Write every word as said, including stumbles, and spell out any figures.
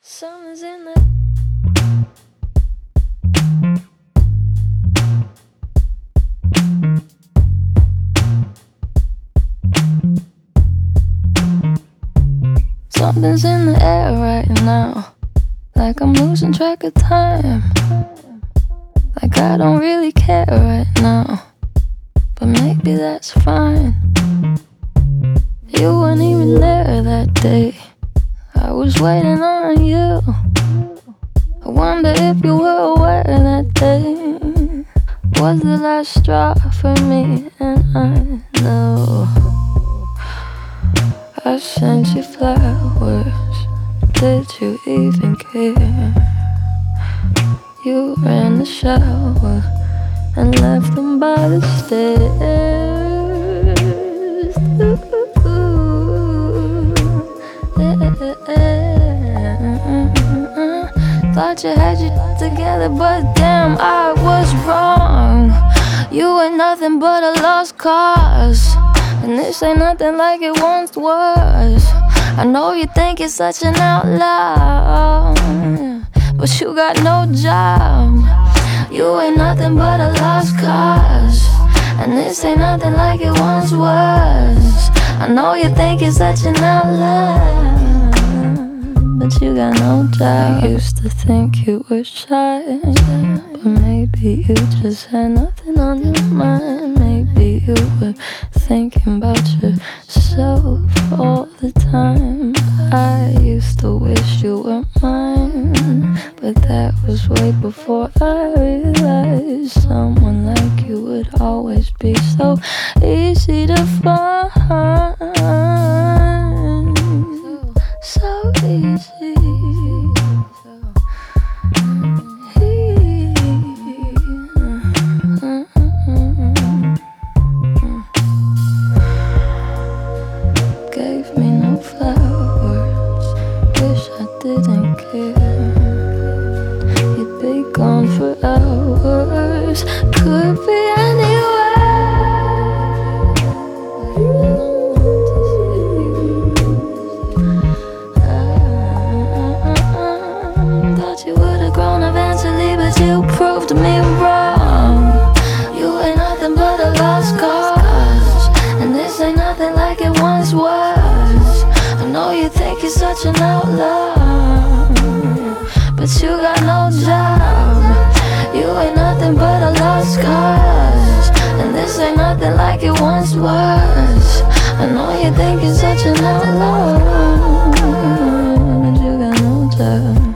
Something's in the Something's in the air right now, like I'm losing track of time. Like I don't really care right now, but maybe that's fine. You weren't even there that day, I was waiting on you. I wonder if you were aware that day was the last straw for me. And I know I sent you flowers, did you even care? You ran the shower and left them by the stairs. Ooh, yeah. Thought you had you together, but damn, I was wrong. You ain't nothing but a lost cause, and this ain't nothing like it once was. I know you think you're such an outlaw, but you got no job. You ain't nothing but a lost cause, and this ain't nothing like it once was. I know you think you're such an outlaw, but you got no job. I used to think you were shy, but maybe you just had nothing on your mind. Maybe you were thinking about yourself all the time. I used to wish you were mine, but that was way before I realized someone like you would always be so easy to find. So easy. Gave me no flowers, wish I didn't care. You'd be gone for hours, could be anywhere. Thought you would've grown eventually, but you proved me wrong. You ain't nothing but a lost cause, and this ain't nothing like it once was. I know you think you're such an outlaw, but you got no job. You ain't nothing but a lost cause, and this ain't nothing like it once was. I know you think you're such an outlaw, but you got no job.